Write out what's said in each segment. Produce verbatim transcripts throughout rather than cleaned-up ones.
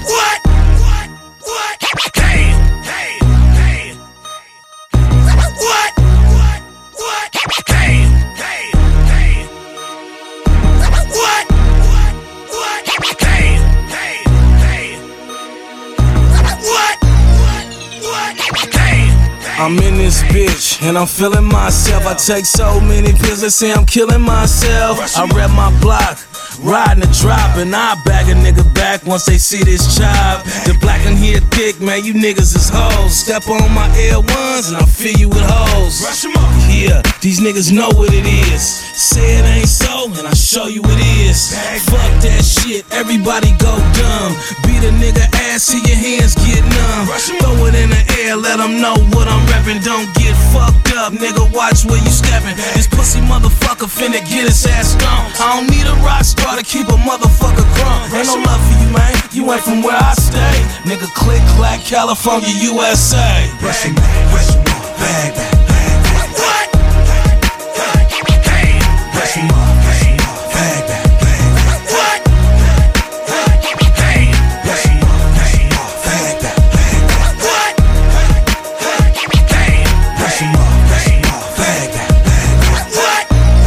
What? What? What? Hey, hey, hey. What? What? What? Hey, hey, hey. What? What? What? Hey, hey, hey. What? What? What? Hey. I'm in this bitch, and I'm feeling myself. I take so many pills, they say I'm killing myself. I rep my block, riding the drop, and I bag a nigga back once they see this chop. The black and here thick, man, you niggas is hoes. Step on my L ones, and I'll fill you with hoes. Yeah, these niggas know what it is. Say it ain't so, and I'll show you it is. Fuck that shit, everybody go dumb. Beat a nigga ass till your hands get numb. Throw it in the air, let them know what I'm reppin'. Don't get fucked up, nigga, watch where you steppin'. This pussy motherfucker finna get his ass stoned. I don't need a rock star to keep a motherfucker crumb. Ain't no love for you, man, you ain't from where I stay. Nigga, click, clack, California, U S A. Brush him off, brush him off, bag that, bag that. What? Hey, brush him off, brush him off, bag that, bag that. What? Hey, brush him off, brush him off, bag that, bag that. What? Hey, brush him off, brush him off, bag that, bag that. What?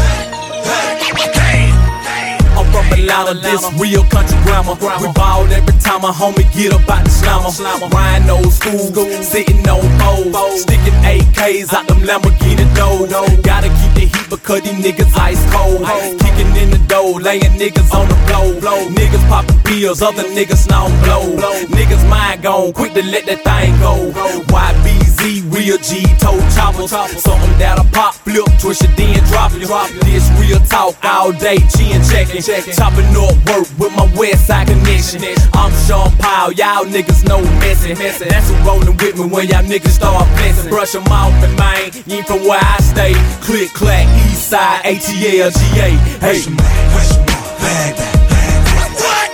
Hey, I'm from Atlanta, this real country grammar. We ball every time a homie get up out the slammer. Ryan old school, sitting on poles, sticking A Ks out them Lamborghini doors. Gotta keep the heat because these niggas ice cold. Kicking in the door, laying niggas on the floor. Niggas popping pills, other niggas snow blow. Niggas mind gone, quick to let that thing go. Y B Z, real G, toe choppers. Something that'll pop, flip, twist it, then drop it. This real talk all day, chin checking. Chopping up work with my west side connection. I'm Sean Powell, y'all niggas know messing. That's who rollin' with me when y'all niggas start blessing. Brush them off and man, you ain't from where I stay. Click, clack, east side, A T L, G A. Hey, brush him off, brush him off, bag that, bag that. What?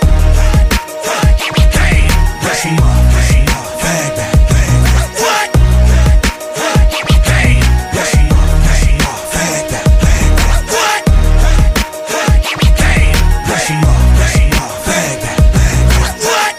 Hey, brush him off, brush him off, bag that, bag that. What? Hey, brush him off, brush him off, bag that, bag that. What? Hey, brush him off, brush him off, bag that, bag that. What?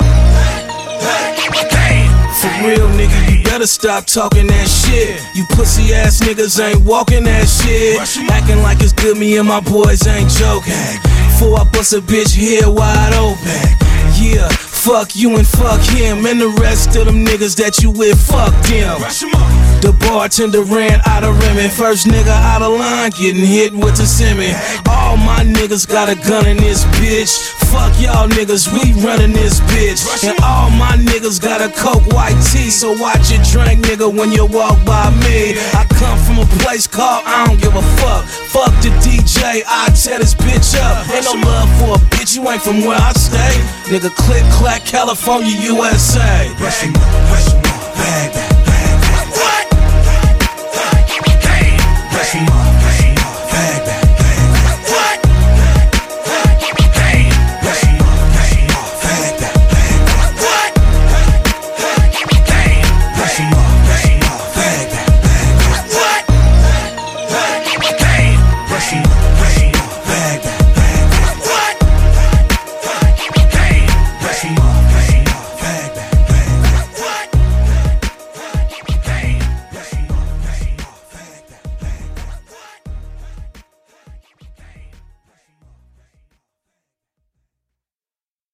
Hey, For real, nigga, you better stop talking that shit. You pussy ass niggas ain't walking that shit. Acting like it's good, me and my boys ain't joking. Before I bust a bitch head wide open. Yeah, fuck you and fuck him. And the rest of them niggas that you with, fuck them. The bartender ran out of rimmin'. First nigga out of line, getting hit with the Simmon. All my niggas got a gun in this bitch. Fuck y'all niggas, we running this bitch. And all my niggas got a coke white tee. So watch your drink, nigga, when you walk by me. I come from a place called I don't give a fuck. Fuck the D J, I tear this bitch up. Ain't no love for a bitch, you ain't from where I stay. Nigga, click, clack, California, U S A. brush him off, brush him off, bag that.